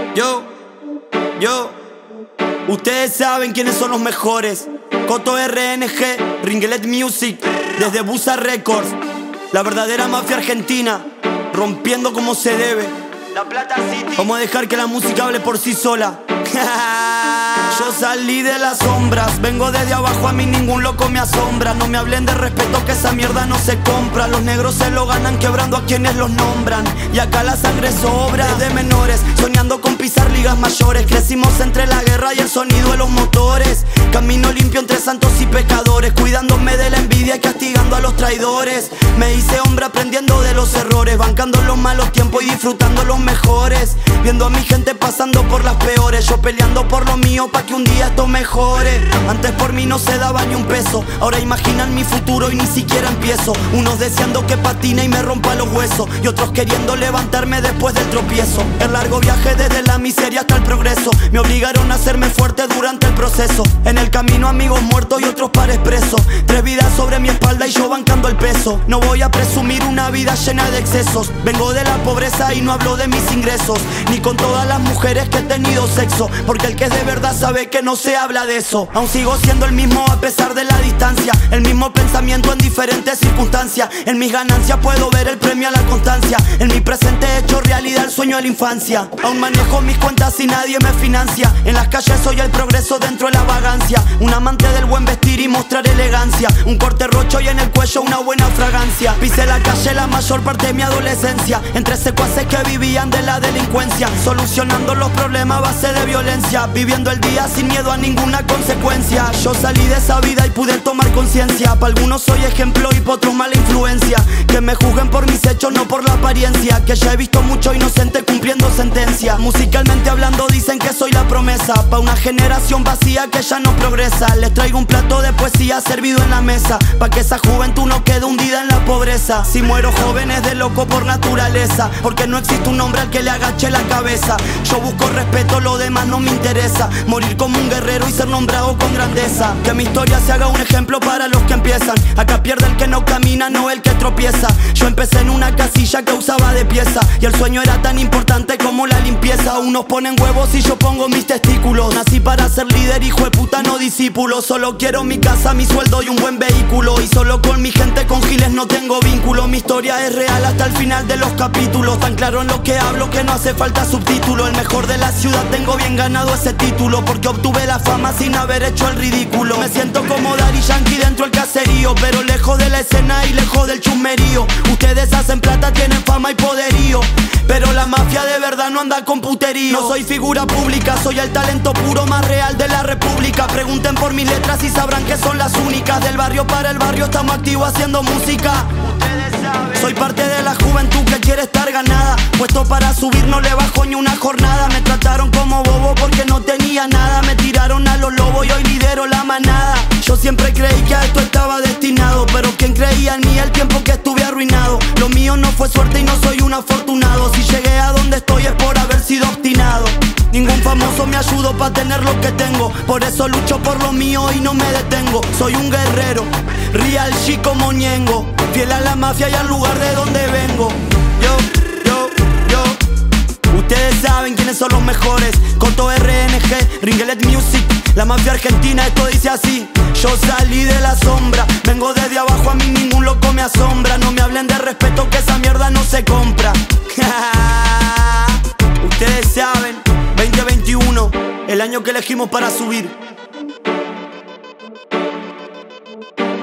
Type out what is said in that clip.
Yo, ustedes saben quiénes son los mejores. Coto RNG, Ringelet Music, desde Busa Records, la verdadera mafia argentina, rompiendo como se debe. La Plata City. Vamos a dejar que la música hable por sí sola. Yo salí de las sombras, vengo desde abajo, a mí ningún loco me asombra. No me hablen de respeto, que esa mierda no se compra. Los negros se lo ganan quebrando a quienes los nombran. Y acá la sangre sobra. Desde menores, soñando con pisar ligas mayores. Crecimos entre la guerra y el sonido de los motores. Camino limpio entre santos y pecadores, cuidándome de la envidia y castigando a los traidores. Me hice hombre aprendiendo de los errores, bancando los malos tiempos y disfrutando los mejores. Viendo a mi gente pasando por las peores, yo peleando por lo mío pa' que un día esto mejore. Antes por mí no se daba ni un peso, ahora imaginan mi futuro y ni siquiera empiezo. Unos deseando que patine y me rompa los huesos, y otros queriendo levantarme después del tropiezo. El largo viaje desde la miseria hasta el progreso me obligaron a hacerme fuerte durante el proceso. En el camino amigos muertos y otros pares presos. 3 vidas sobre mi espalda y yo bancando el peso. No voy a presumir una vida llena de excesos. Vengo de la pobreza y no hablo de mis ingresos, ni con todas las mujeres que he tenido sexo, porque el que es de verdad sabe que no se habla de eso. Aún sigo siendo el mismo a pesar de la distancia, el mismo pensamiento en diferentes circunstancias. En mis ganancias puedo ver el premio a la constancia, en mi presente he hecho realidad el sueño de la infancia. Aún manejo mis cuentas y nadie me financia. En las calles soy el progreso dentro de la vagancia, un amante del buen vestir y mostrar elegancia. Un corte rocho y en el cuello una buena fragancia. Pisé la calle la mayor parte de mi adolescencia, entre secuaces que vivían de la delincuencia, solucionando los problemas a base de violencia, viviendo el día sin miedo a ninguna consecuencia. Yo salí de esa vida y pude tomar conciencia. Pa' algunos soy ejemplo y pa' otros mala influencia. Que me juzguen por mis hechos, no por la apariencia. Que ya he visto mucho inocente cumpliendo sentencia. Musicalmente hablando dicen que soy la promesa pa' una generación vacía que ya no progresa. Les traigo un plato de poesía servido en la mesa, pa' que esa juventud no quede hundida en la pobreza. Si muero joven es de loco por naturaleza, porque no existe un hombre al que le agache la cabeza. Yo busco respeto, lo demás no me interesa. Morir como un guerrero y ser nombrado con grandeza. Que mi historia se haga un ejemplo para los que empiezan. Acá pierde el que no camina, no el que tropieza. Yo empecé en una casilla que usaba de pieza, y el sueño era tan importante como la limpieza. Unos ponen huevos y yo pongo mis testículos. Nací para ser líder, hijo de puta, no discípulo. Solo quiero mi casa, mi sueldo y un buen vehículo. Y solo con mi gente, con giles no tengo vínculo. Mi historia es real hasta el final de los capítulos. Tan claro en lo que hablo que no hace falta subtítulo. El mejor de la ciudad, tengo bien ganado ese título, porque obtuve la fama sin haber hecho el ridículo. Me siento como Daddy Yankee dentro del caserío, pero lejos de la escena y lejos del chusmerío. Ustedes hacen plata, tienen fama y poderío, pero la mafia de verdad no anda con puterío. No soy figura pública, soy el talento puro más real de la república. Pregunten por mis letras y sabrán que son las únicas. Del barrio para el barrio estamos activos haciendo música. Soy parte de la juventud que quiere estar ganada, puesto para subir no le bajo ni una jornada. Me trataron como bobo porque no tenía nada, me tiraron a los lobos y hoy lidero la manada. Yo siempre creí que a esto estaba destinado, pero quien creía en mí el tiempo que estuve arruinado. Lo mío no fue suerte y no soy un afortunado. Si llegué a donde estoy es por haber sido obstinado. Ningún famoso me ayudó para tener lo que tengo, por eso lucho por lo mío y no me detengo. Soy un guerrero, real G como Ñengo, fiel a la mafia y al lugar de donde vengo. Yo. Ustedes saben quiénes son los mejores. Coto RNG, Ringelet Music, la mafia argentina, esto dice así. Yo salí de la sombra, vengo desde abajo, a mí ningún loco me asombra. No me hablen de respeto, que esa mierda no se compra. Ustedes saben, 2021, el año que elegimos para subir.